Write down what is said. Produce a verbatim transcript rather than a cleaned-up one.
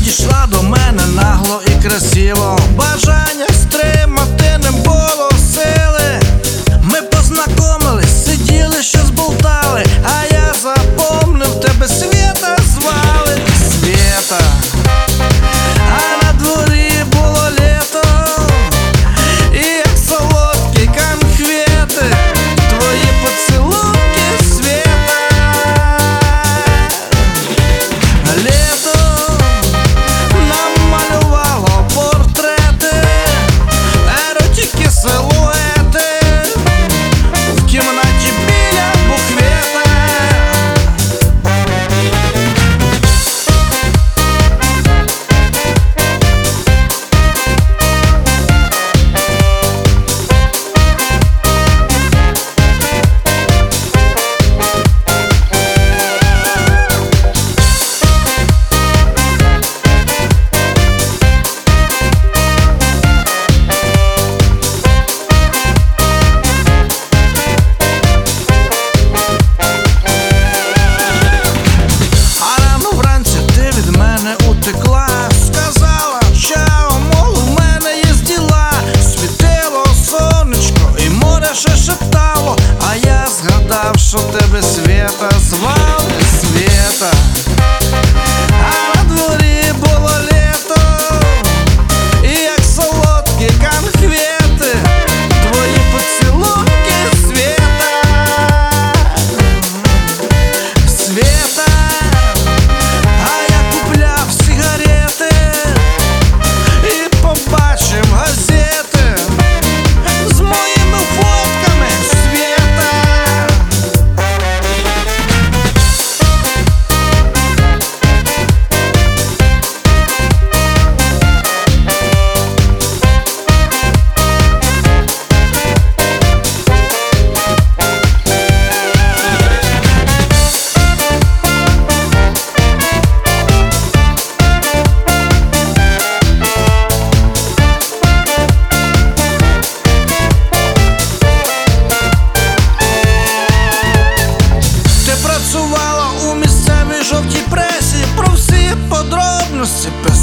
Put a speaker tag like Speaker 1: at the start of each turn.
Speaker 1: підійшла до мене нагло і красиво. Бажання стримати не було сили. Ми познайомились, сиділи, щось болтали, а я запомнив, тебе Света звали. Света. А на дворі було літо, і як солодкі конфети твої поцілунки, Света. Літо намалювало портрети, еротики, силуети в кімнаті біля буквета. Утекла, сказала, чао, мол, у мене є діла. Світило сонечко і море ще шептало, а я згадав, що тебе Света звали. Света. А на дворі було літо, і як солодкі конфети твої поцілунки, Света. Света. Побачим газети з моїми фотками, Света. Працювала у місцевій жовтій пресі, про всі подробності